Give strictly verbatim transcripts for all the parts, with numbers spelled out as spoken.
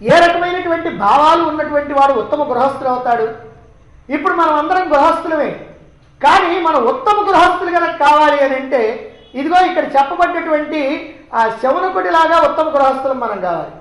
ఏ రకమైనటువంటి భావాలు ఉన్నటువంటి వాడు ఉత్తమ గృహస్థుడు అవుతాడు? ఇప్పుడు మనం అందరం గృహస్థులమే, కానీ మనం ఉత్తమ గృహస్థులు కనుక కావాలి అని అంటే ఇదిగో ఇక్కడ చెప్పబడ్డటువంటి ఆ శౌనకుడిలాగా ఉత్తమ గృహస్థులు మనం కావాలి.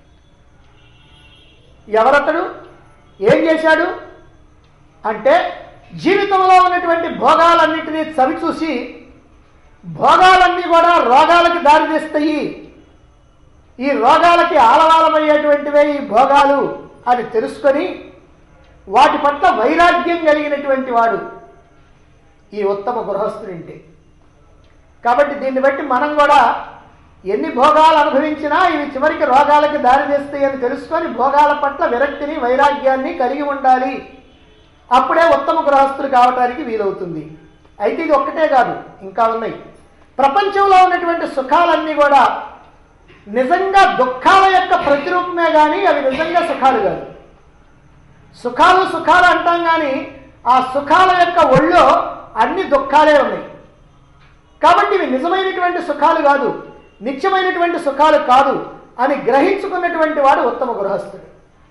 ఎవరతడు? ఏం చేశాడు అంటే జీవితంలో ఉన్నటువంటి భోగాలన్నింటినీ చవిచూసి భోగాలన్నీ కూడా రోగాలకి దారితీస్తాయి, ఈ రోగాలకి ఆలవాలమయ్యేటువంటివే ఈ భోగాలు అని తెలుసుకొని వాటి పట్ల వైరాగ్యం కలిగినటువంటి వాడు ఈ ఉత్తమ గృహస్థుడింటే. కాబట్టి దీన్ని బట్టి మనం కూడా ఎన్ని భోగాలు అనుభవించినా ఇవి చివరికి రోగాలకి దారితీస్తాయి అని తెలుసుకొని భోగాల పట్ల విరక్తిని వైరాగ్యాన్ని కలిగి ఉండాలి. అప్పుడే ఉత్తమ గృహస్థులు కావటానికి వీలవుతుంది. అయితే ఇది ఒక్కటే కాదు, ఇంకా ఉన్నాయి. ప్రపంచంలో ఉన్నటువంటి సుఖాలన్నీ కూడా నిజంగా దుఃఖాల యొక్క ప్రతిరూపమే కానీ అవి నిజంగా సుఖాలు కాదు. సుఖాలు సుఖాలు అంటాం కానీ ఆ సుఖాల యొక్క ఒళ్ళో అన్ని దుఃఖాలే ఉన్నాయి. కాబట్టి ఇవి నిజమైనటువంటి సుఖాలు కాదు, నిత్యమైనటువంటి సుఖాలు కాదు అని గ్రహించుకున్నటువంటి వాడు ఉత్తమ గృహస్థుడు.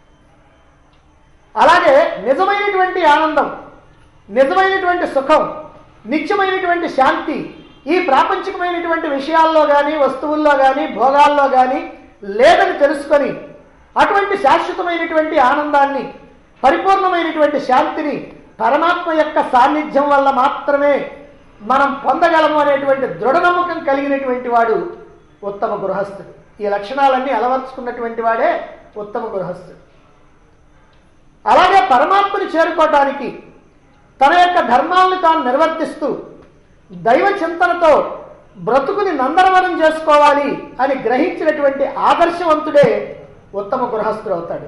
అలాగే నిజమైనటువంటి ఆనందం, నిజమైనటువంటి సుఖం, నిత్యమైనటువంటి శాంతి ఈ ప్రాపంచికమైనటువంటి విషయాల్లో కానీ వస్తువుల్లో కానీ భోగాల్లో కానీ లేదని తెలుసుకొని అటువంటి శాశ్వతమైనటువంటి ఆనందాన్ని, పరిపూర్ణమైనటువంటి శాంతిని పరమాత్మ యొక్క సాన్నిధ్యం వల్ల మాత్రమే మనం పొందగలము అనేటువంటి దృఢ నమ్మకం కలిగినటువంటి వాడు ఉత్తమ గృహస్థుడు. ఈ లక్షణాలన్నీ అలవర్చుకున్నటువంటి వాడే ఉత్తమ గృహస్థుడు. అలాగే పరమాత్మని చేరుకోవటానికి తన యొక్క ధర్మాలను తాను నిర్వర్తిస్తూ దైవ చింతనతో బ్రతుకుని నందనవనం చేసుకోవాలి అని గ్రహించినటువంటి ఆదర్శవంతుడే ఉత్తమ గృహస్థుడు అవుతాడు.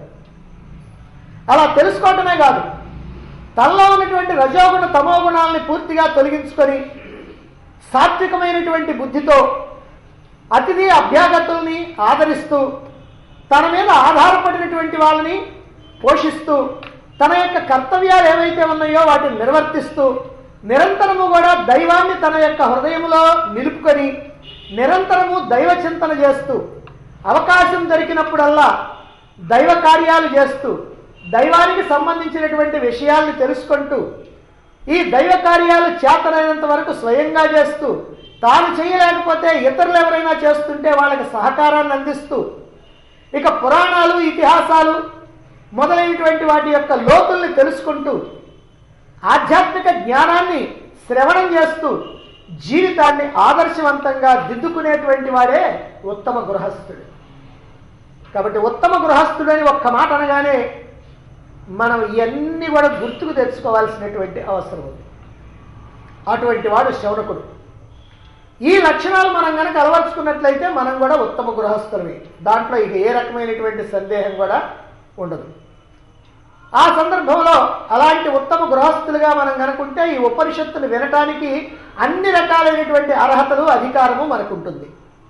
అలా తెలుసుకోవటమే కాదు, తనలో ఉన్నటువంటి రజోగుణ తమోగుణాలని పూర్తిగా తొలగించుకొని సాత్వికమైనటువంటి బుద్ధితో అతిథి అభ్యాగతుల్ని ఆదరిస్తూ తన మీద ఆధారపడినటువంటి వాళ్ళని పోషిస్తూ తన యొక్క కర్తవ్యాలు ఏవైతే ఉన్నాయో వాటిని నిర్వర్తిస్తూ నిరంతరము కూడా దైవాన్ని తన యొక్క హృదయంలో నిలుపుకొని నిరంతరము దైవ చింతన చేస్తూ అవకాశం దొరికినప్పుడల్లా దైవ కార్యాలు చేస్తూ దైవానికి సంబంధించినటువంటి విషయాల్ని తెలుసుకుంటూ ఈ దైవ కార్యాలు చేతనైనంత వరకు స్వయంగా చేస్తూ తాను చేయలేకపోతే ఇతరులు ఎవరైనా చేస్తుంటే వాళ్ళకి సహకారాన్ని అందిస్తూ ఇక పురాణాలు ఇతిహాసాలు మొదలైనటువంటి వాటి యొక్క లోతుల్ని తెలుసుకుంటూ ఆధ్యాత్మిక జ్ఞానాన్ని శ్రవణం చేస్తూ జీవితాన్ని ఆదర్శవంతంగా దిద్దుకునేటువంటి వాడే ఉత్తమ గృహస్థుడు. కాబట్టి ఉత్తమ గృహస్థుడు అని ఒక్క మాట అనగానే మనం ఇవన్నీ కూడా గుర్తుకు తెచ్చుకోవాల్సినటువంటి అవసరం ఉంది. అటువంటి వాడు శౌనకుడు. ఈ లక్షణాలు మనం కనుక అలవర్చుకున్నట్లయితే మనం కూడా ఉత్తమ గృహస్థులమే, దాంట్లో ఇక ఏ రకమైనటువంటి సందేహం కూడా ఉండదు. ఆ సందర్భంలో అలాంటి ఉత్తమ గృహస్థులుగా మనం కనుకుంటే ఈ ఉపనిషత్తులు వినటానికి అన్ని రకాలైనటువంటి అర్హతలు అధికారము మనకుంటుంది.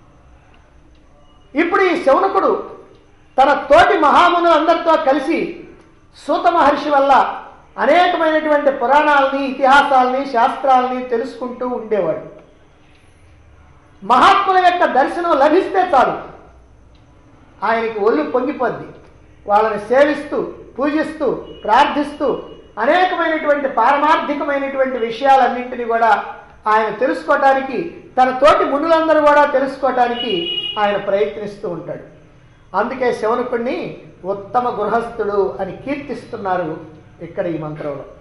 ఇప్పుడు ఈ శౌనకుడు తన తోటి మహామును అందరితో కలిసి సూత మహర్షి వల్ల అనేకమైనటువంటి పురాణాలని ఇతిహాసాలని శాస్త్రాలని తెలుసుకుంటూ ఉండేవాడు. మహాత్ముల యొక్క దర్శనం లభిస్తే చాలు ఆయనకి ఒళ్ళు పొంగిపోద్ది. వాళ్ళని సేవిస్తూ పూజిస్తూ ప్రార్థిస్తూ అనేకమైనటువంటి పారమార్థికమైనటువంటి విషయాలన్నింటినీ కూడా ఆయన తెలుసుకోవటానికి తన తోటి మునులందరూ కూడా తెలుసుకోవటానికి ఆయన ప్రయత్నిస్తూ ఉంటాడు. అందుకే శౌనకుడిని ఉత్తమ గృహస్థుడు అని కీర్తిస్తున్నారు ఇక్కడ ఈ మంత్రంలో.